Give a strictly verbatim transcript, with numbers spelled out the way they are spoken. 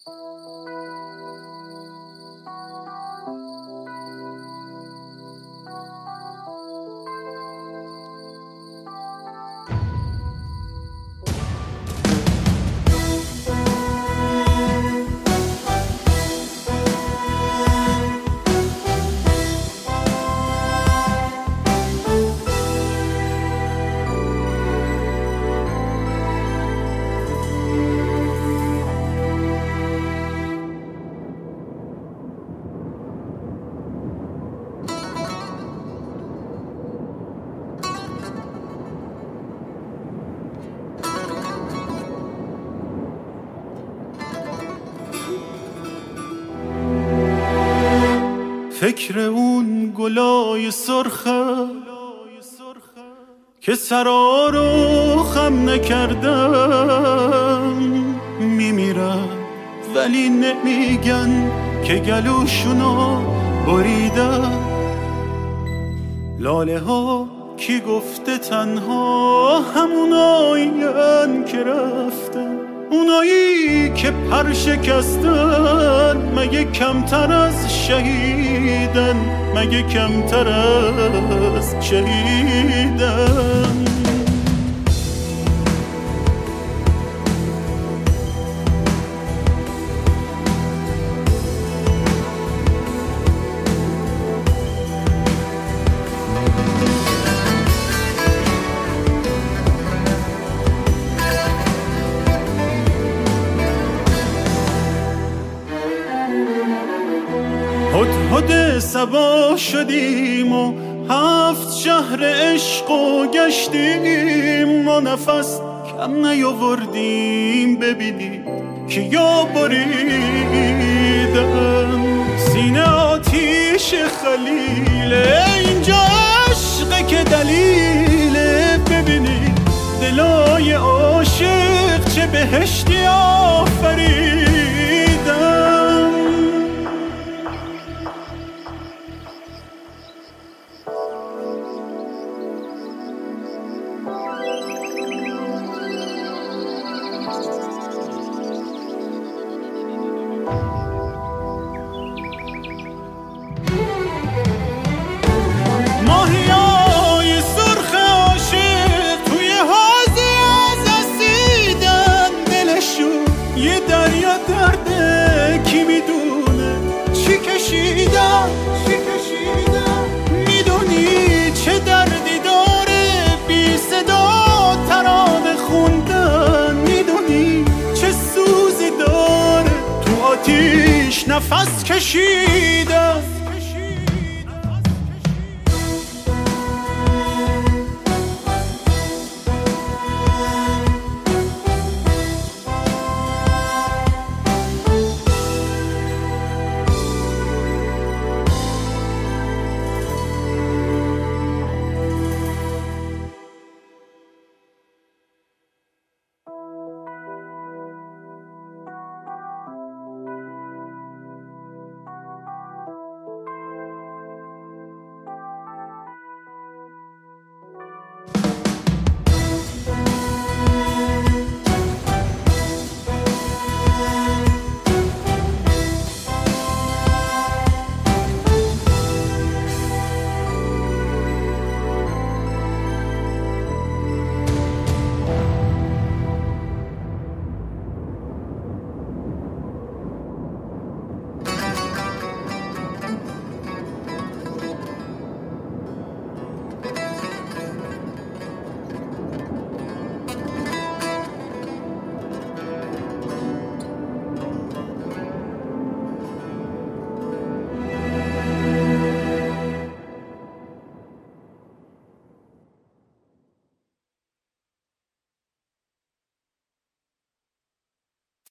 فکر اون گلای سرخه که سرا رو خم نکردن میمیرن ولی نمیگن که گلوشونو بریدن. لاله ها کی گفته تنها همونایین که رفتن، اونایی که پر شکستن مگه کمتر از شهیدن، مگه کمتر از شهیدن. هدهد صبا شدیم و هفت شهر عشق و گشتیم، ما نفس کم نیاوردیم ببینیم که یا بریدن. سینه آتیش خلیله، اینجا عشقه که دلیله، ببینید دلای عاشق چه بهشتی آفریدن. ماهیای سرخ عاشق توی حوضی از اسیدن، دلشون یه دریا درده کی میدونه چی کشیدن، چی کشیدن. میدونی چه دردی داره بی صدا ترانه خوندن، میدونی چه سوزی داره تو آتیش نفس کشیدن.